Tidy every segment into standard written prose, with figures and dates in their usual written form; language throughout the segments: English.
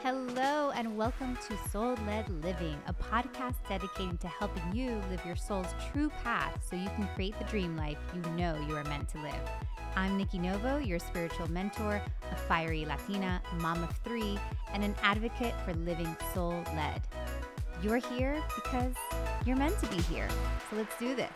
Hello, and welcome to Soul Led Living, a podcast dedicated to helping you live your soul's true path so you can create the dream life you know you are meant to live. I'm Nikki Novo, your spiritual mentor, a fiery Latina, mom of three, and an advocate for living soul led. You're here because you're meant to be here. So let's do this.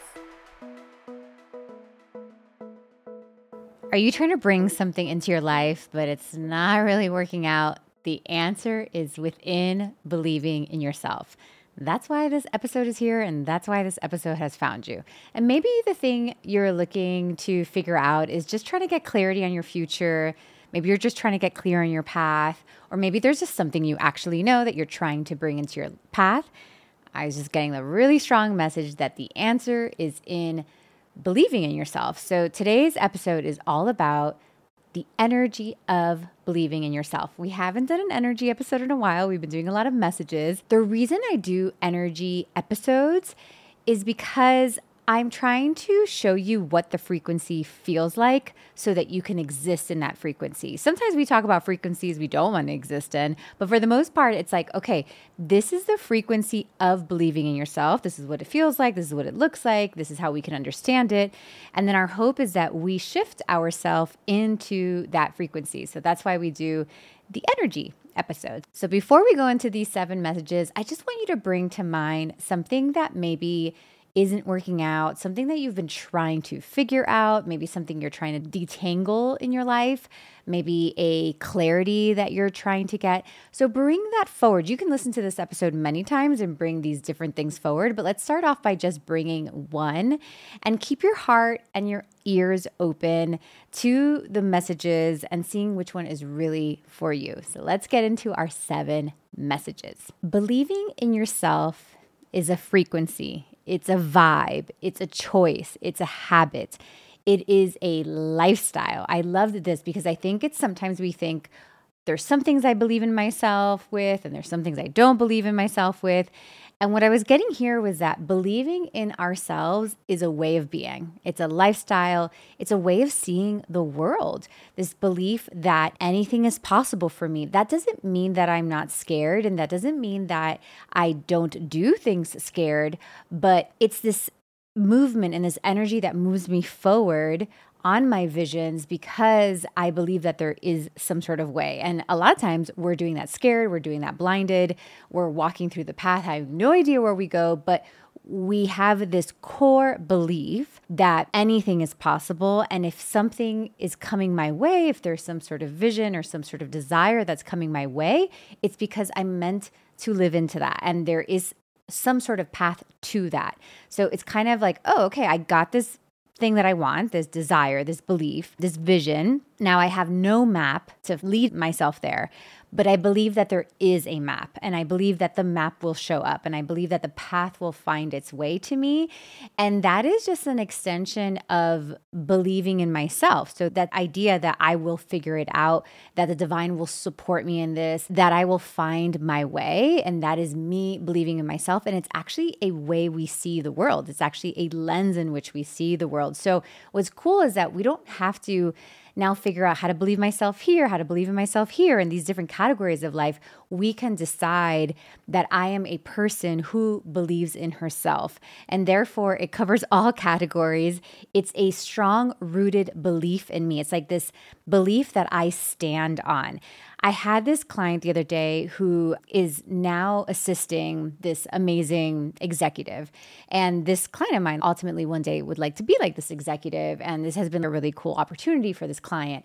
Are you trying to bring something into your life, but it's not really working out? The answer is within believing in yourself. That's why this episode is here, and that's why this episode has found you. And maybe the thing you're looking to figure out is just trying to get clarity on your future. Maybe you're just trying to get clear on your path, or maybe there's just something you actually know that you're trying to bring into your path. I was just getting a really strong message that the answer is in believing in yourself. So today's episode is all about the energy of believing in yourself. We haven't done an energy episode in a while. We've been doing a lot of messages. The reason I do energy episodes is because I'm trying to show you what the frequency feels like so that you can exist in that frequency. Sometimes we talk about frequencies we don't want to exist in, but for the most part, it's like, okay, this is the frequency of believing in yourself. This is what it feels like. This is what it looks like. This is how we can understand it. And then our hope is that we shift ourselves into that frequency. So that's why we do the energy episode. So before we go into these 7 messages, I just want you to bring to mind something that maybe isn't working out, something that you've been trying to figure out, maybe something you're trying to detangle in your life, maybe a clarity that you're trying to get. So bring that forward. You can listen to this episode many times and bring these different things forward, but let's start off by just bringing one and keep your heart and your ears open to the messages and seeing which one is really for you. So let's get into our 7 messages. Believing in yourself is a frequency. It's a vibe. It's a choice. It's a habit. It is a lifestyle. I loved this because I think it's sometimes we think there's some things I believe in myself with, and there's some things I don't believe in myself with. And what I was getting here was that believing in ourselves is a way of being. It's a lifestyle. It's a way of seeing the world. This belief that anything is possible for me. That doesn't mean that I'm not scared, and that doesn't mean that I don't do things scared, but it's this movement and this energy that moves me forward on my visions because I believe that there is some sort of way. And a lot of times we're doing that scared, we're doing that blinded, we're walking through the path, I have no idea where we go, but we have this core belief that anything is possible. And if something is coming my way, if there's some sort of vision or some sort of desire that's coming my way, it's because I'm meant to live into that. And there is some sort of path to that. So it's kind of like, oh, okay, I got this thing that I want, this desire, this belief, this vision. Now I have no map to lead myself there, but I believe that there is a map, and I believe that the map will show up, and I believe that the path will find its way to me. And that is just an extension of believing in myself. So that idea that I will figure it out, that the divine will support me in this, that I will find my way. And that is me believing in myself. And it's actually a way we see the world. It's actually a lens in which we see the world. So what's cool is that we don't have to now figure out how to believe myself here, how to believe in myself here, in these different categories of life. We can decide that I am a person who believes in herself. And therefore, it covers all categories. It's a strong rooted belief in me. It's like this belief that I stand on. I had this client the other day who is now assisting this amazing executive. And this client of mine ultimately one day would like to be like this executive. And this has been a really cool opportunity for this client.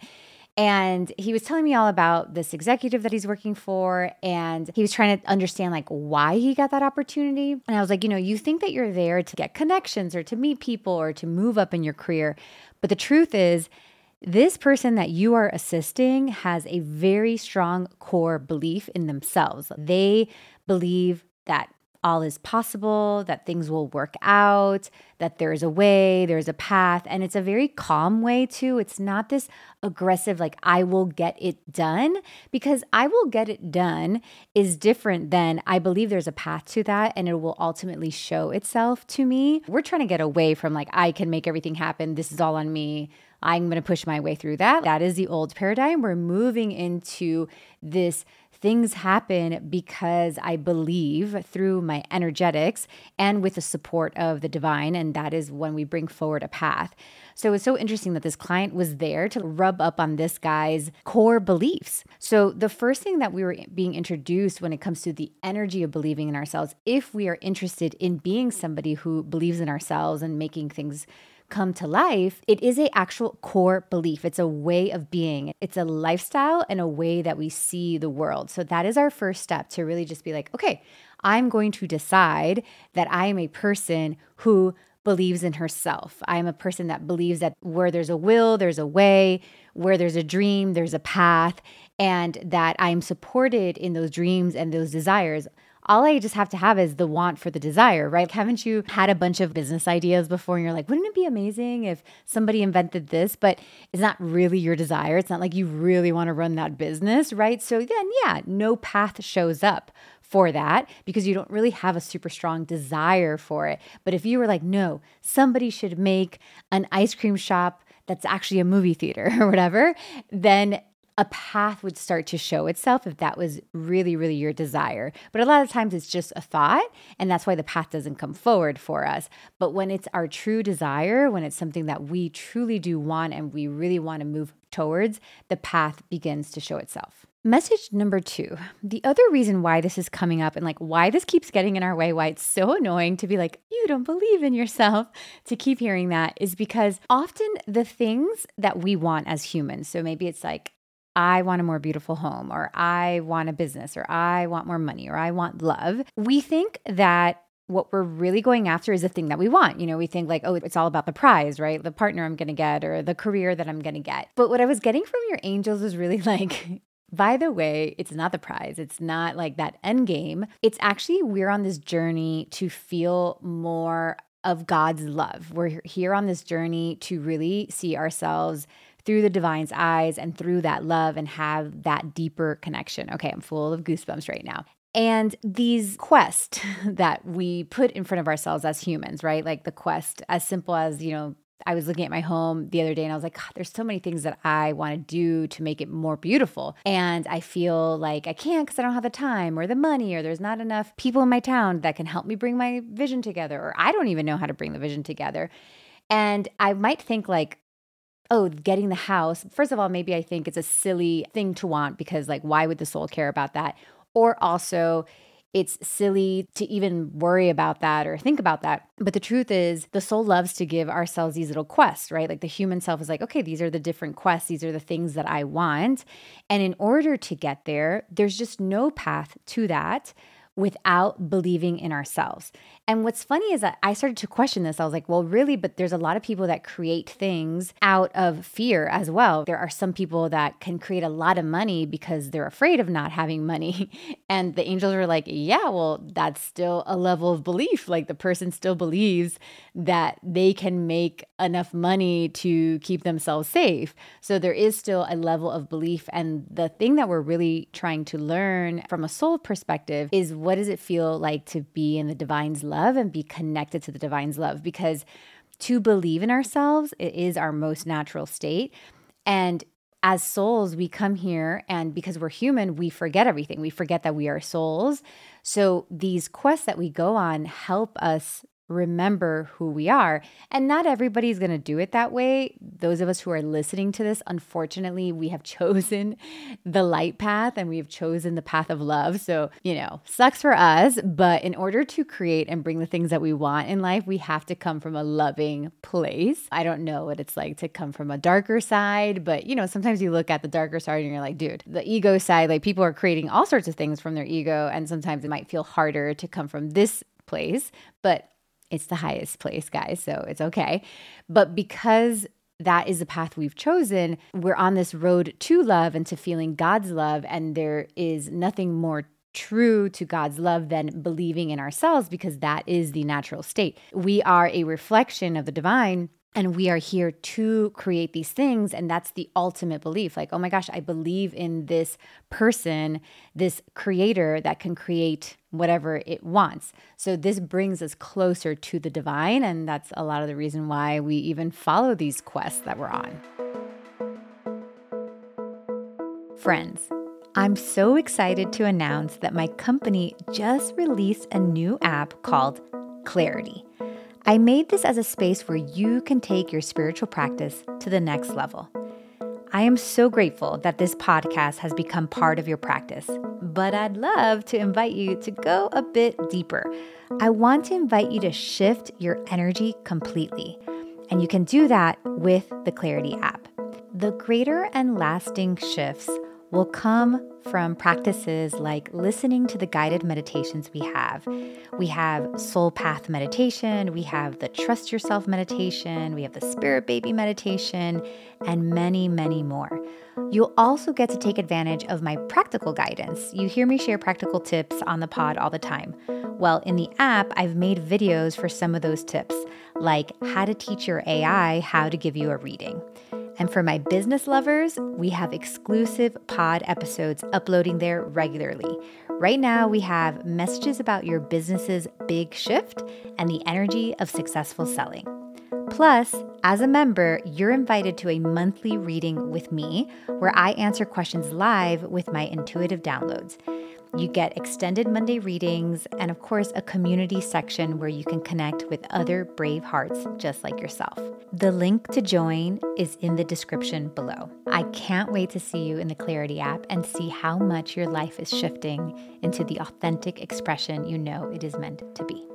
And he was telling me all about this executive that he's working for. And he was trying to understand like why he got that opportunity. And I was like, you think that you're there to get connections or to meet people or to move up in your career. But the truth is, this person that you are assisting has a very strong core belief in themselves. They believe that all is possible, that things will work out, that there's a way, there's a path. And it's a very calm way too. It's not this aggressive, like, I will get it done, because I will get it done is different than I believe there's a path to that and it will ultimately show itself to me. We're trying to get away from like, I can make everything happen. This is all on me. I'm going to push my way through that. That is the old paradigm. We're moving into this Things happen because I believe through my energetics and with the support of the divine. And that is when we bring forward a path. So it's so interesting that this client was there to rub up on this guy's core beliefs. So the first thing that we were being introduced when it comes to the energy of believing in ourselves, if we are interested in being somebody who believes in ourselves and making things come to life, it is a actual core belief. It's a way of being. It's a lifestyle and a way that we see the world. So that is our first step, to really just be like, okay, I'm going to decide that I am a person who believes in herself. I'm a person that believes that where there's a will, there's a way, where there's a dream, there's a path, and that I'm supported in those dreams and those desires. All I just have to have is the want for the desire, right? Haven't you had a bunch of business ideas before and you're like, wouldn't it be amazing if somebody invented this, but it's not really your desire. It's not like you really want to run that business, right? So then, yeah, no path shows up for that because you don't really have a super strong desire for it. But if you were like, no, somebody should make an ice cream shop that's actually a movie theater or whatever, then a path would start to show itself if that was really, really your desire. But a lot of times it's just a thought, and that's why the path doesn't come forward for us. But when it's our true desire, when it's something that we truly do want and we really want to move towards, the path begins to show itself. Message number 2, the other reason why this is coming up and like why this keeps getting in our way, why it's so annoying to be like, you don't believe in yourself, to keep hearing that, is because often the things that we want as humans, so maybe it's like, I want a more beautiful home, or I want a business, or I want more money, or I want love. We think that what we're really going after is the thing that we want. You know, we think like, oh, it's all about the prize, right? The partner I'm going to get, or the career that I'm going to get. But what I was getting from your angels was really like, by the way, it's not the prize. It's not like that end game. It's actually, we're on this journey to feel more of God's love. We're here on this journey to really see ourselves through the divine's eyes and through that love and have that deeper connection. Okay, I'm full of goosebumps right now. And these quests that we put in front of ourselves as humans, right? Like the quest, as simple as, you know, I was looking at my home the other day and I was like, God, there's so many things that I want to do to make it more beautiful. And I feel like I can't because I don't have the time or the money, or there's not enough people in my town that can help me bring my vision together, or I don't even know how to bring the vision together. And I might think like, oh, getting the house. First of all, maybe I think it's a silly thing to want because like, why would the soul care about that? Or also it's silly to even worry about that or think about that. But the truth is the soul loves to give ourselves these little quests, right? Like the human self is like, okay, these are the different quests. These are the things that I want. And in order to get there, there's just no path to that without believing in ourselves. And what's funny is that I started to question this. I was like, well, really, but there's a lot of people that create things out of fear as well. There are some people that can create a lot of money because they're afraid of not having money. And the angels are like, yeah, well, that's still a level of belief. Like the person still believes that they can make enough money to keep themselves safe. So there is still a level of belief. And the thing that we're really trying to learn from a soul perspective is, what does it feel like to be in the divine's love and be connected to the divine's love? Because to believe in ourselves, it is our most natural state. And as souls, we come here, and because we're human, we forget everything. We forget that we are souls. So these quests that we go on help us remember who we are. And not everybody's going to do it that way. Those of us who are listening to this, unfortunately, we have chosen the light path and we have chosen the path of love. So, you know, sucks for us. But in order to create and bring the things that we want in life, we have to come from a loving place. I don't know what it's like to come from a darker side, but, you know, sometimes you look at the darker side and you're like, dude, the ego side, like people are creating all sorts of things from their ego. And sometimes it might feel harder to come from this place, but it's the highest place, guys, so it's okay. But because that is the path we've chosen, we're on this road to love and to feeling God's love, and there is nothing more true to God's love than believing in ourselves, because that is the natural state. We are a reflection of the divine, and we are here to create these things. And that's the ultimate belief. Like, oh my gosh, I believe in this person, this creator that can create whatever it wants. So this brings us closer to the divine. And that's a lot of the reason why we even follow these quests that we're on. Friends, I'm so excited to announce that my company just released a new app called Clarity. I made this as a space where you can take your spiritual practice to the next level. I am so grateful that this podcast has become part of your practice, but I'd love to invite you to go a bit deeper. I want to invite you to shift your energy completely, and you can do that with the Clarity app. The greater and lasting shifts will come from practices like listening to the guided meditations we have. We have Soul Path meditation, we have the Trust Yourself meditation, we have the Spirit Baby meditation, and many, many more. You'll also get to take advantage of my practical guidance. You hear me share practical tips on the pod all the time. Well, in the app, I've made videos for some of those tips, like how to teach your AI how to give you a reading. And for my business lovers, we have exclusive pod episodes uploading there regularly. Right now, we have messages about your business's big shift and the energy of successful selling. Plus, as a member, you're invited to a monthly reading with me where I answer questions live with my intuitive downloads. You get extended Monday readings and, of course, a community section where you can connect with other brave hearts just like yourself. The link to join is in the description below. I can't wait to see you in the Clarity app and see how much your life is shifting into the authentic expression you know it is meant to be.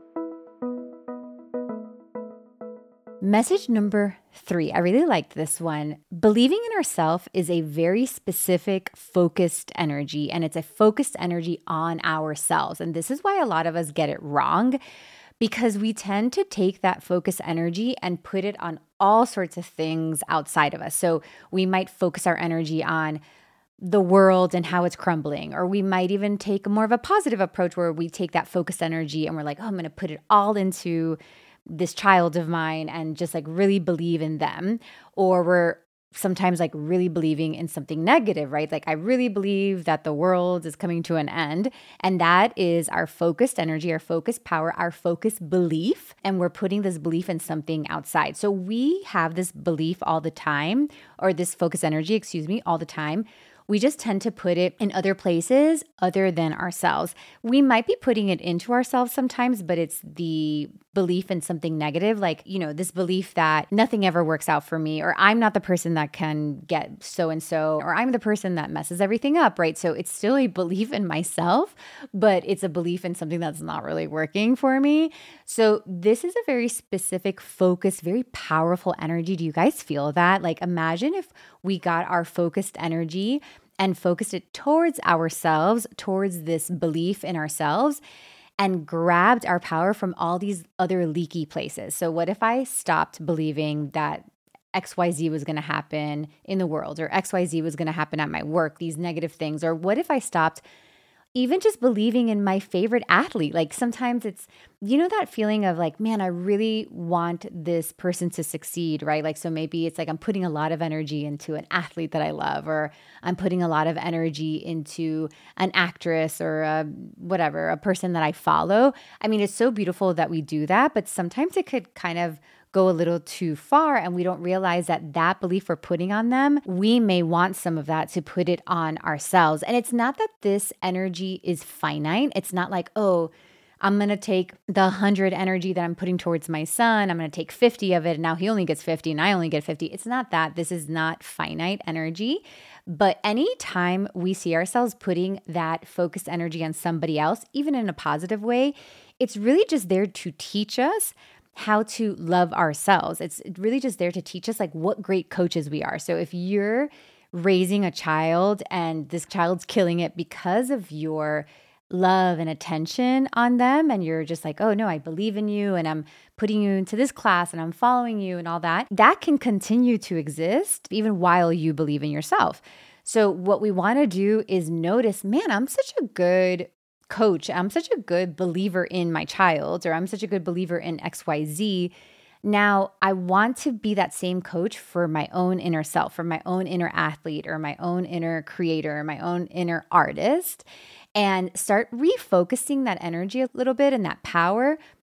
Message number 3. I really liked this one. Believing in ourselves is a very specific, focused energy, and it's a focused energy on ourselves. And this is why a lot of us get it wrong, because we tend to take that focused energy and put it on all sorts of things outside of us. So we might focus our energy on the world and how it's crumbling, or we might even take more of a positive approach where we take that focused energy and we're like, oh, I'm going to put it all into this child of mine and just like really believe in them. Or we're sometimes like really believing in something negative, right? Like I really believe that the world is coming to an end. And that is our focused energy, our focused power, our focused belief. And we're putting this belief in something outside. So we have this belief all the time, or this focused energy, all the time. We just tend to put it in other places other than ourselves. We might be putting it into ourselves sometimes, but it's the belief in something negative, like, this belief that nothing ever works out for me, or I'm not the person that can get so-and-so, or I'm the person that messes everything up, right? So it's still a belief in myself, but it's a belief in something that's not really working for me. So this is a very specific, focused, very powerful energy. Do you guys feel that? Like imagine if we got our focused energy and focused it towards ourselves, towards this belief in ourselves, and grabbed our power from all these other leaky places. So what if I stopped believing that XYZ was going to happen in the world, or XYZ was going to happen at my work, these negative things? Or what if I stopped even just believing in my favorite athlete? Like sometimes it's, that feeling of like, man, I really want this person to succeed, right? Like, so maybe it's like I'm putting a lot of energy into an athlete that I love, or I'm putting a lot of energy into an actress or a person that I follow. I mean, it's so beautiful that we do that, but sometimes it could kind of go a little too far and we don't realize that belief we're putting on them, we may want some of that to put it on ourselves. And it's not that this energy is finite. It's not like, oh, I'm going to take the 100 energy that I'm putting towards my son. I'm going to take 50 of it. And now he only gets 50 and I only get 50. It's not that. This is not finite energy. But anytime we see ourselves putting that focused energy on somebody else, even in a positive way, it's really just there to teach us how to love ourselves. It's really just there to teach us like what great coaches we are. So if you're raising a child and this child's killing it because of your love and attention on them, and you're just like, oh no, I believe in you and I'm putting you into this class and I'm following you and all that, that can continue to exist even while you believe in yourself. So what we want to do is notice, man, I'm such a good coach. I'm such a good believer in my child, or I'm such a good believer in XYZ. Now, I want to be that same coach for my own inner self, for my own inner athlete, or my own inner creator, or my own inner artist, and start refocusing that energy a little bit and that power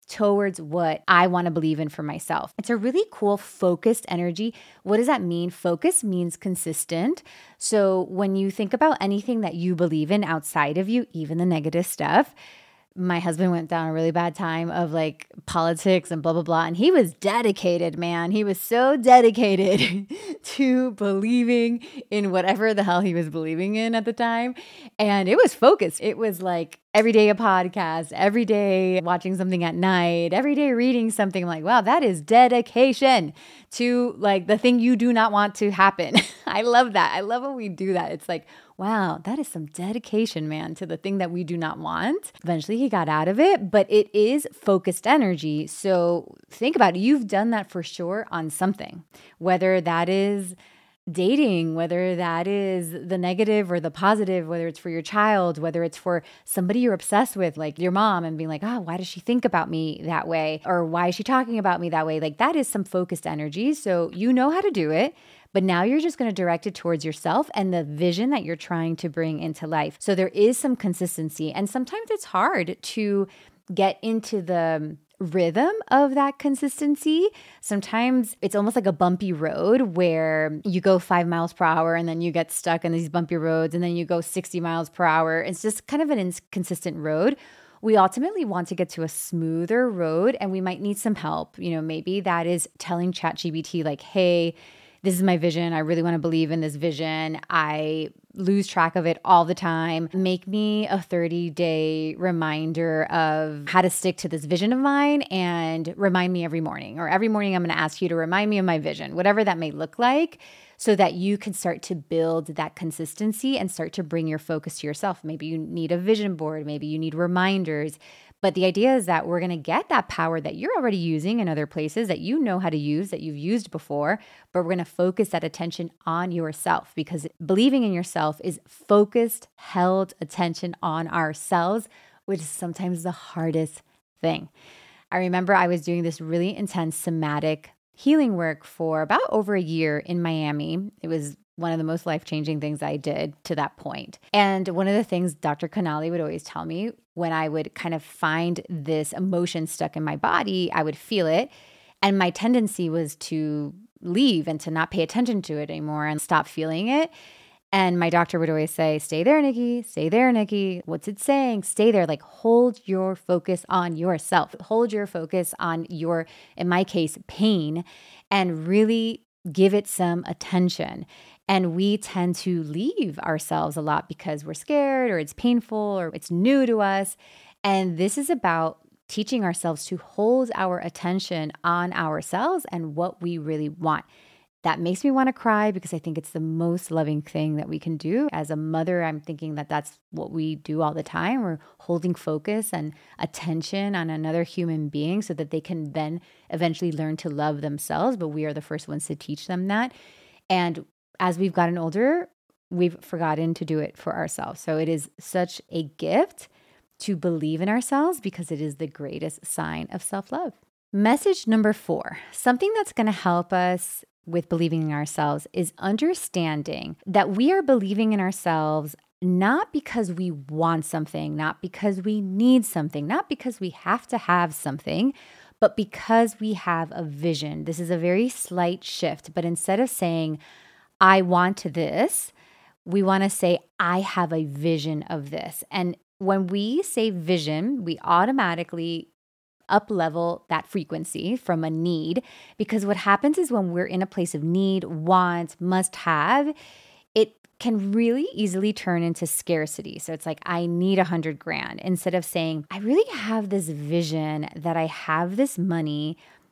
towards what I want to believe in for myself. It's a really cool focused energy. What does that mean? Focus means consistent. So when you think about anything that you believe in outside of you, even the negative stuff, my husband went down a really bad time of like politics and blah, blah, blah. And he was dedicated, man. He was so dedicated to believing in whatever the hell he was believing in at the time. And it was focused. It was like every day a podcast, every day watching something at night, every day reading something. I'm like, wow, that is dedication to like the thing you do not want to happen. I love that. I love when we do that. It's like, wow, that is some dedication, man, to the thing that we do not want. Eventually he got out of it, but it is focused energy. So think about it. You've done that for sure on something, whether that is dating, whether that is the negative or the positive, whether it's for your child, whether it's for somebody you're obsessed with, like your mom, and being like, oh, why does she think about me that way? Or why is she talking about me that way? Like that is some focused energy. So you know how to do it. But now you're just going to direct it towards yourself and the vision that you're trying to bring into life. So there is some consistency. And sometimes it's hard to get into the rhythm of that consistency. Sometimes it's almost like a bumpy road where you go 5 miles per hour and then you get stuck in these bumpy roads and then you go 60 miles per hour. It's just kind of an inconsistent road. We ultimately want to get to a smoother road and we might need some help. You know, maybe that is telling ChatGPT like, hey, this is my vision. I really want to believe in this vision. I lose track of it all the time. Make me a 30-day reminder of how to stick to this vision of mine and remind me every morning. Or every morning I'm going to ask you to remind me of my vision, whatever that may look like, so that you can start to build that consistency and start to bring your focus to yourself. Maybe you need a vision board. Maybe you need reminders. But the idea is that we're going to get that power that you're already using in other places that you know how to use, that you've used before, but we're going to focus that attention on yourself because believing in yourself is focused, held attention on ourselves, which is sometimes the hardest thing. I remember I was doing this really intense somatic healing work for about over a year in Miami. It was one of the most life-changing things I did to that point. And one of the things Dr. Canali would always tell me when I would kind of find this emotion stuck in my body, I would feel it. And my tendency was to leave and to not pay attention to it anymore and stop feeling it. And my doctor would always say, stay there, Nikki. Stay there, Nikki. What's it saying? Stay there. Like hold your focus on yourself. Hold your focus on your, in my case, pain, and really give it some attention. And we tend to leave ourselves a lot because we're scared or it's painful or it's new to us. And this is about teaching ourselves to hold our attention on ourselves and what we really want. That makes me want to cry because I think it's the most loving thing that we can do. As a mother, I'm thinking that that's what we do all the time. We're holding focus and attention on another human being so that they can then eventually learn to love themselves. But we are the first ones to teach them that. And as we've gotten older, we've forgotten to do it for ourselves. So it is such a gift to believe in ourselves because it is the greatest sign of self-love. Message number 4, something that's going to help us with believing in ourselves is understanding that we are believing in ourselves not because we want something, not because we need something, not because we have to have something, but because we have a vision. This is a very slight shift, but instead of saying, I want this, we want to say, I have a vision of this. And when we say vision, we automatically up level that frequency from a need, because what happens is when we're in a place of need, want, must have, it can really easily turn into scarcity. So it's like, I need 100 grand instead of saying, I really have this vision that I have this money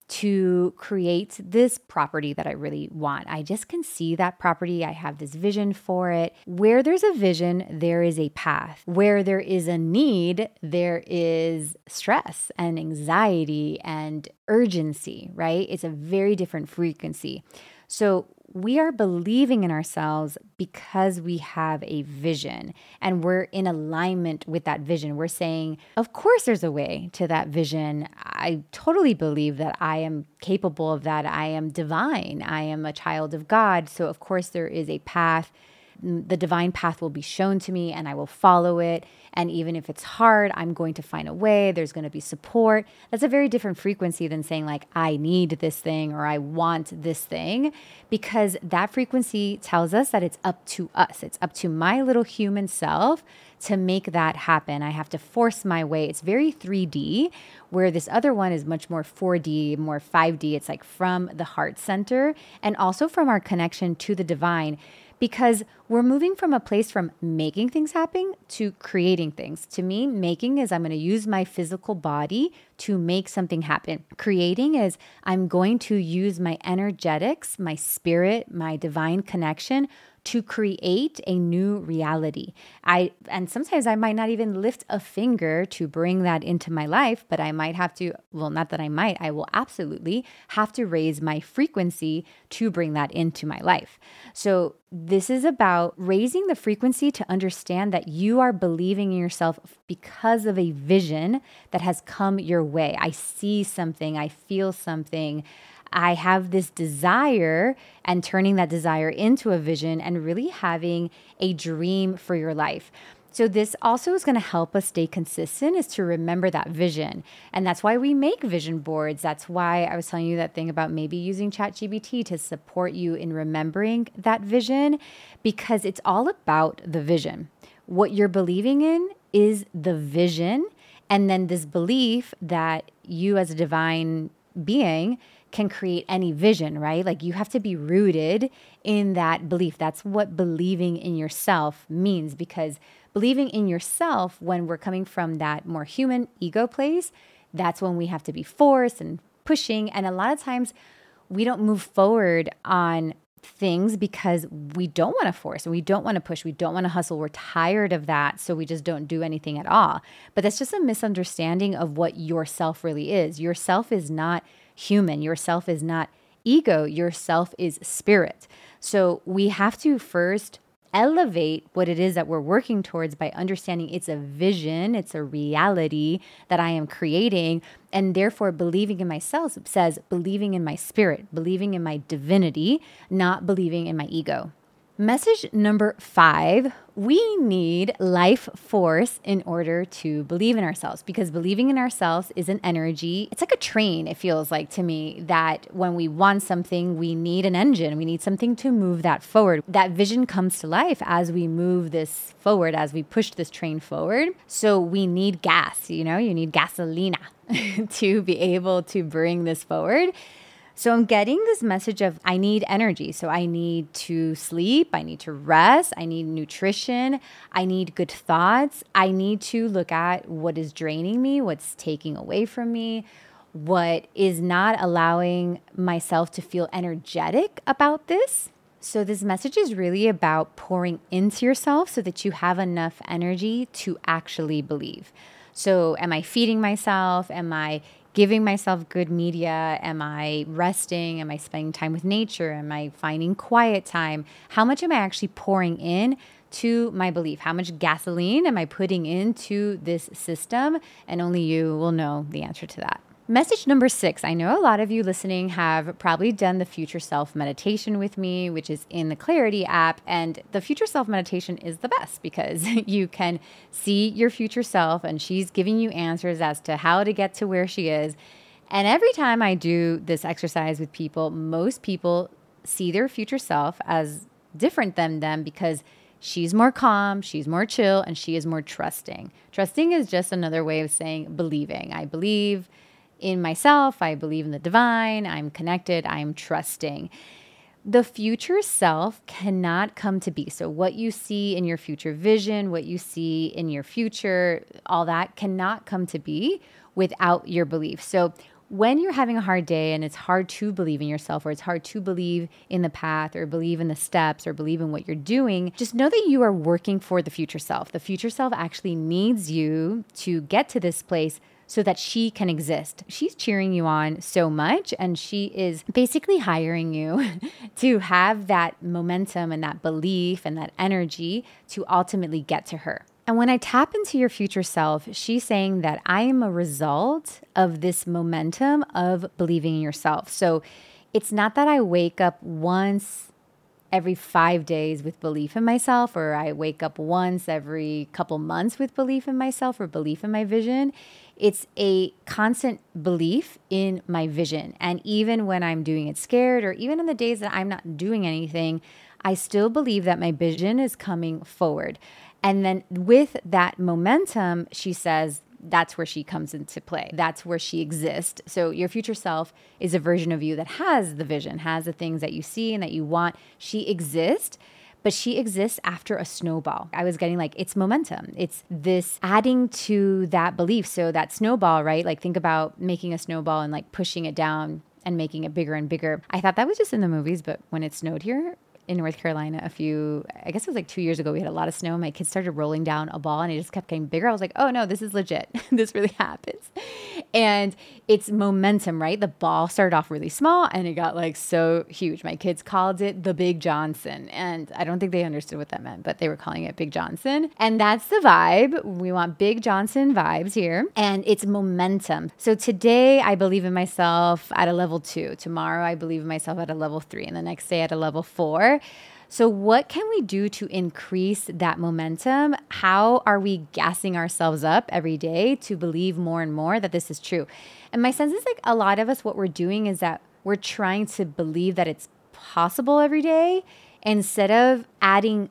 to create this property that I really want. I just can see that property. I have this vision for it. Where there's a vision, there is a path. Where there is a need, there is stress and anxiety and urgency, right? It's a very different frequency. So we are believing in ourselves because we have a vision and we're in alignment with that vision. We're saying, of course, there's a way to that vision. I totally believe that I am capable of that. I am divine. I am a child of God. So of course there is a path The divine path will be shown to me and I will follow it. And even if it's hard, I'm going to find a way. There's going to be support. That's a very different frequency than saying like, I need this thing or I want this thing, because that frequency tells us that it's up to us. It's up to my little human self to make that happen. I have to force my way. It's very 3D, where this other one is much more 4D, more 5D. It's like from the heart center and also from our connection to the divine, because we're moving from a place from making things happen to creating things. To me, making is I'm going to use my physical body to make something happen. Creating is I'm going to use my energetics, my spirit, my divine connection to create a new reality. And sometimes I might not even lift a finger to bring that into my life, but I might have to, well, not that I will absolutely have to raise my frequency to bring that into my life. So this is about raising the frequency to understand that you are believing in yourself because of a vision that has come your way. I see something, I feel something, I have this desire, and turning that desire into a vision and really having a dream for your life. So this also is going to help us stay consistent, is to remember that vision. And that's why we make vision boards. That's why I was telling you that thing about maybe using ChatGPT to support you in remembering that vision, because it's all about the vision. What you're believing in is the vision. And then this belief that you as a divine being can create any vision, right? Like you have to be rooted in that belief. That's what believing in yourself means, because believing in yourself, when we're coming from that more human ego place, that's when we have to be forced and pushing. And a lot of times we don't move forward on things because we don't want to force and we don't want to push. We don't want to hustle. We're tired of that. So we just don't do anything at all. But that's just a misunderstanding of what yourself really is. Yourself is not human. Yourself is not ego. Yourself is spirit. So we have to first elevate what it is that we're working towards by understanding it's a vision, it's a reality that I am creating. And therefore, believing in myself says believing in my spirit, believing in my divinity, not believing in my ego. Message number 5, we need life force in order to believe in ourselves, because believing in ourselves is an energy. It's like a train, it feels like to me, that when we want something, we need an engine. We need something to move that forward. That vision comes to life as we move this forward, as we push this train forward. So we need gas, you need gasolina to be able to bring this forward. So I'm getting this message of I need energy. So I need to sleep. I need to rest. I need nutrition. I need good thoughts. I need to look at what is draining me, what's taking away from me, what is not allowing myself to feel energetic about this. So this message is really about pouring into yourself so that you have enough energy to actually believe. So am I feeding myself? Am I giving myself good media? Am I resting? Am I spending time with nature? Am I finding quiet time? How much am I actually pouring in to my belief? How much gasoline am I putting into this system? And only you will know the answer to that. Message number 6. I know a lot of you listening have probably done the Future Self meditation with me, which is in the Clarity app. And the Future Self meditation is the best because you can see your future self and she's giving you answers as to how to get to where she is. And every time I do this exercise with people, most people see their future self as different than them because she's more calm, she's more chill, and she is more trusting. Trusting is just another way of saying believing. I believe in myself, I believe in the divine, I'm connected, I'm trusting. The future self cannot come to be. So what you see in your future vision, what you see in your future, all that cannot come to be without your belief. So when you're having a hard day and it's hard to believe in yourself, or it's hard to believe in the path or believe in the steps or believe in what you're doing, just know that you are working for the future self. The future self actually needs you to get to this place so that she can exist. She's cheering you on so much, and she is basically hiring you to have that momentum and that belief and that energy to ultimately get to her. And when I tap into your future self, she's saying that I am a result of this momentum of believing in yourself. So it's not that I wake up once every 5 days with belief in myself, or I wake up once every couple months with belief in myself or belief in my vision. It's a constant belief in my vision. And even when I'm doing it scared, or even on the days that I'm not doing anything, I still believe that my vision is coming forward. And then with that momentum, she says, that's where she comes into play. That's where she exists. So your future self is a version of you that has the vision, has the things that you see and that you want. She exists, but she exists after a snowball. I was getting like, it's momentum. It's this adding to that belief. So that snowball, right? Like think about making a snowball and like pushing it down and making it bigger and bigger. I thought that was just in the movies, but when it snowed here in North Carolina I guess it was like 2 years ago, we had a lot of snow. My kids started rolling down a ball and it just kept getting bigger. I was like, oh no, this is legit. This really happens. And it's momentum, right? The ball started off really small and it got like so huge. My kids called it the Big Johnson. And I don't think they understood what that meant, but they were calling it Big Johnson. And that's the vibe. We want Big Johnson vibes here. And it's momentum. So today I believe in myself at a level 2. Tomorrow I believe in myself at a level 3. And the next day at a level 4. So what can we do to increase that momentum? How are we gassing ourselves up every day to believe more and more that this is true? And my sense is like a lot of us, what we're doing is that we're trying to believe that it's possible every day instead of adding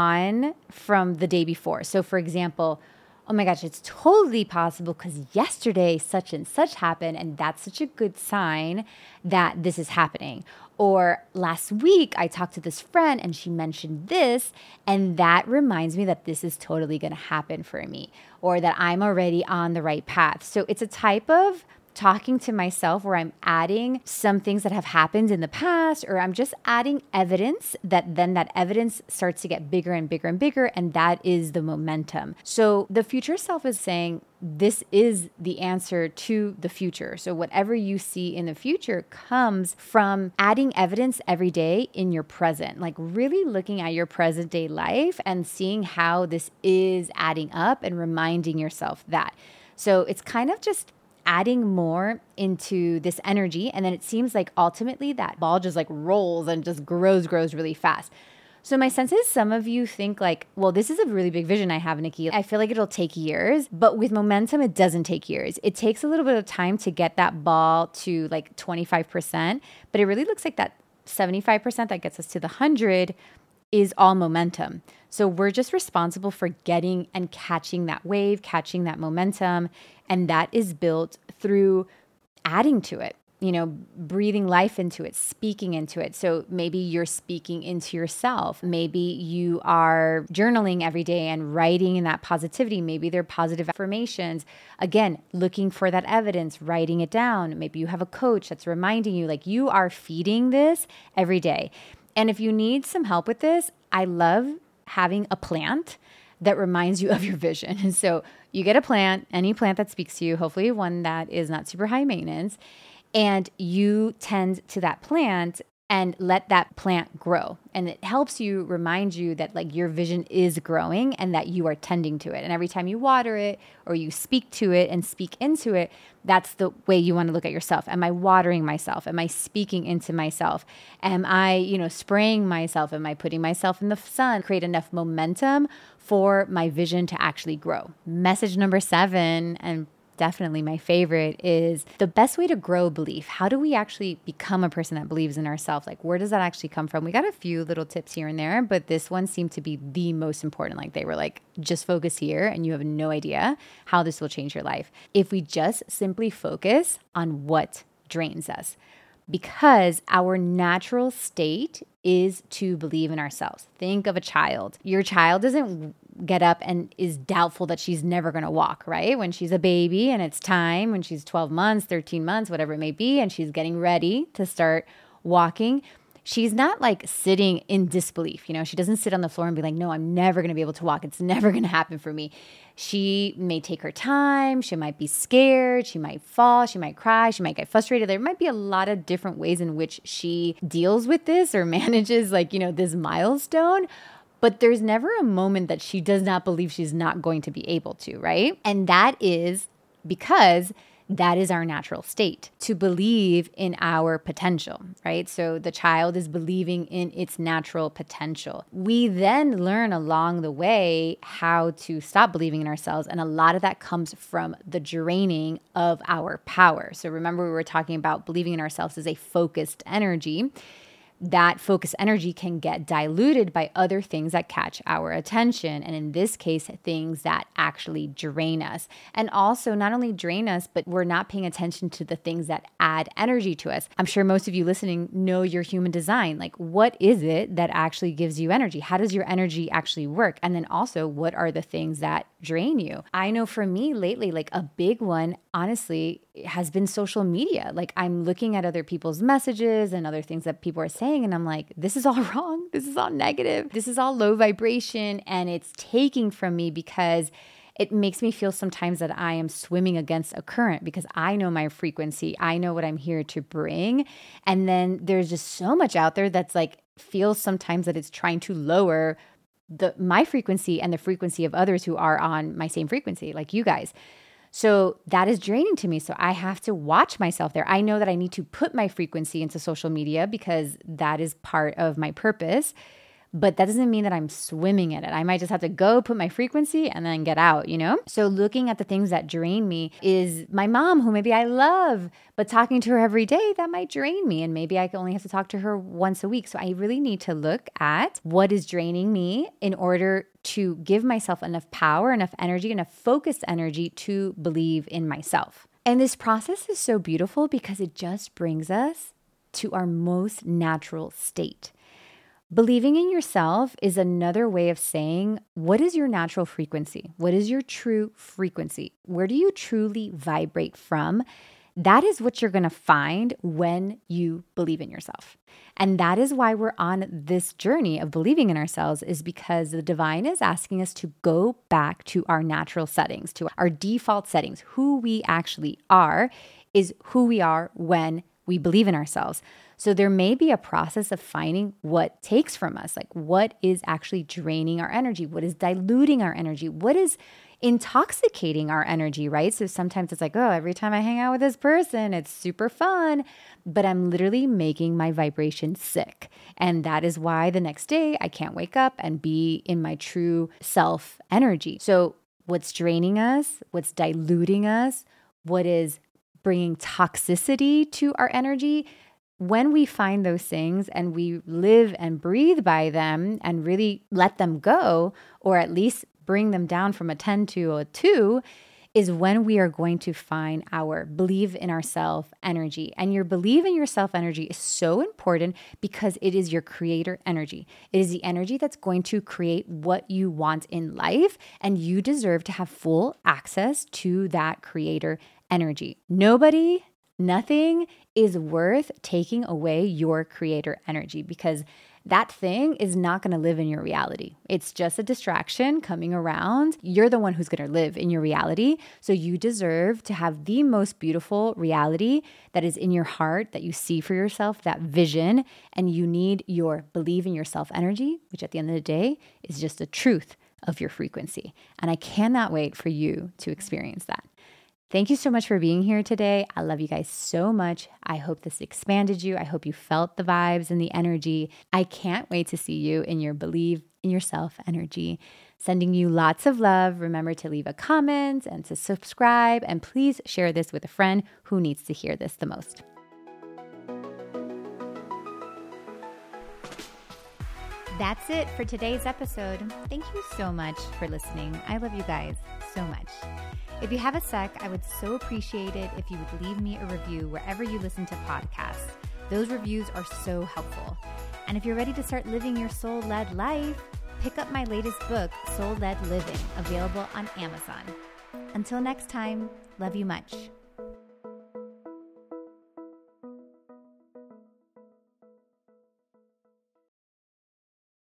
on from the day before. So for example, oh my gosh, it's totally possible because yesterday such and such happened, and that's such a good sign that this is happening. Or last week I talked to this friend and she mentioned this, and that reminds me that this is totally going to happen for me, or that I'm already on the right path. So it's a type of talking to myself where I'm adding some things that have happened in the past, or I'm just adding evidence that then that evidence starts to get bigger and bigger and bigger. And that is the momentum. So the future self is saying, this is the answer to the future. So whatever you see in the future comes from adding evidence every day in your present, like really looking at your present day life and seeing how this is adding up and reminding yourself that. So it's kind of just adding more into this energy. And then it seems like ultimately that ball just like rolls and just grows really fast. So my sense is some of you think like, well, this is a really big vision I have, Nikki. I feel like it'll take years, but with momentum, it doesn't take years. It takes a little bit of time to get that ball to like 25%, but it really looks like that 75% that gets us to the 100 is all momentum. So we're just responsible for getting and catching that wave, catching that momentum. And that is built through adding to it, breathing life into it, speaking into it. So maybe you're speaking into yourself. Maybe you are journaling every day and writing in that positivity. Maybe they're positive affirmations. Again, looking for that evidence, writing it down. Maybe you have a coach that's reminding you, like you are feeding this every day. And if you need some help with this, I love having a plant that reminds you of your vision. And so you get a plant, any plant that speaks to you, hopefully one that is not super high maintenance, and you tend to that plant and let that plant grow. And it helps you remind you that like your vision is growing and that you are tending to it. And every time you water it or you speak to it and speak into it, that's the way you want to look at yourself. Am I watering myself? Am I speaking into myself? Am I, spraying myself? Am I putting myself in the sun? Create enough momentum for my vision to actually grow. Message number 7, and definitely my favorite, is the best way to grow belief. How do we actually become a person that believes in ourselves? Like, where does that actually come from? We got a few little tips here and there, but this one seemed to be the most important. Like they were like, just focus here and you have no idea how this will change your life. If we just simply focus on what drains us, because our natural state is to believe in ourselves. Think of a child. Your child doesn't get up and is doubtful that she's never going to walk, right? When she's a baby and it's time, when she's 12 months, 13 months, whatever it may be, and she's getting ready to start walking, she's not like sitting in disbelief. She doesn't sit on the floor and be like, no, I'm never going to be able to walk. It's never going to happen for me. She may take her time. She might be scared. She might fall. She might cry. She might get frustrated. There might be a lot of different ways in which she deals with this or manages this milestone. But there's never a moment that she does not believe she's not going to be able to, right? And that is because That is our natural state, to believe in our potential, right? So the child is believing in its natural potential. We then learn along the way how to stop believing in ourselves. And a lot of that comes from the draining of our power. So remember, we were talking about believing in ourselves as a focused energy. That focused energy can get diluted by other things that catch our attention. And in this case, things that actually drain us. And also not only drain us, but we're not paying attention to the things that add energy to us. I'm sure most of you listening know your human design. Like, what is it that actually gives you energy? How does your energy actually work? And then also, what are the things that drain you? I know for me lately, like a big one, honestly, has been social media. Like, I'm looking at other people's messages and other things that people are saying, and I'm like, this is all wrong. This is all negative. This is all low vibration, and it's taking from me because it makes me feel sometimes that I am swimming against a current because I know my frequency. I know what I'm here to bring. And then there's just so much out there that's like, feels sometimes that it's trying to lower my frequency and the frequency of others who are on my same frequency, like you guys. So that is draining to me. So I have to watch myself there. I know that I need to put my frequency into social media because that is part of my purpose. But that doesn't mean that I'm swimming in it. I might just have to go put my frequency and then get out, you know? So looking at the things that drain me is my mom, who maybe I love, but talking to her every day, that might drain me. And maybe I only have to talk to her once a week. So I really need to look at what is draining me in order to give myself enough power, enough energy, enough focused energy to believe in myself. And this process is so beautiful because it just brings us to our most natural state. Believing in yourself is another way of saying, what is your natural frequency? What is your true frequency? Where do you truly vibrate from? That is what you're going to find when you believe in yourself. And that is why we're on this journey of believing in ourselves, is because the divine is asking us to go back to our natural settings, to our default settings. Who we actually are is who we are when we believe in ourselves. So there may be a process of finding what takes from us, like what is actually draining our energy, what is diluting our energy, what is intoxicating our energy, right? So sometimes it's like, oh, every time I hang out with this person, it's super fun, but I'm literally making my vibration sick. And that is why the next day I can't wake up and be in my true self energy. So what's draining us, what's diluting us, what is bringing toxicity to our energy, when we find those things and we live and breathe by them and really let them go, or at least bring them down from a 10 to a 2, is when we are going to find our believe in ourself energy. And your believe in yourself energy is so important because it is your creator energy. It is the energy that's going to create what you want in life, and you deserve to have full access to that creator energy. Nobody, nothing is worth taking away your creator energy, because that thing is not going to live in your reality. It's just a distraction coming around. You're the one who's going to live in your reality. So you deserve to have the most beautiful reality that is in your heart, that you see for yourself, that vision. And you need your believe in yourself energy, which at the end of the day is just the truth of your frequency. And I cannot wait for you to experience that. Thank you so much for being here today. I love you guys so much. I hope this expanded you. I hope you felt the vibes and the energy. I can't wait to see you in your believe in yourself energy. Sending you lots of love. Remember to leave a comment and to subscribe. And please share this with a friend who needs to hear this the most. That's it for today's episode. Thank you so much for listening. I love you guys so much. If you have a sec, I would so appreciate it if you would leave me a review wherever you listen to podcasts. Those reviews are so helpful. And if you're ready to start living your soul-led life, pick up my latest book, Soul-Led Living, available on Amazon. Until next time, love you much.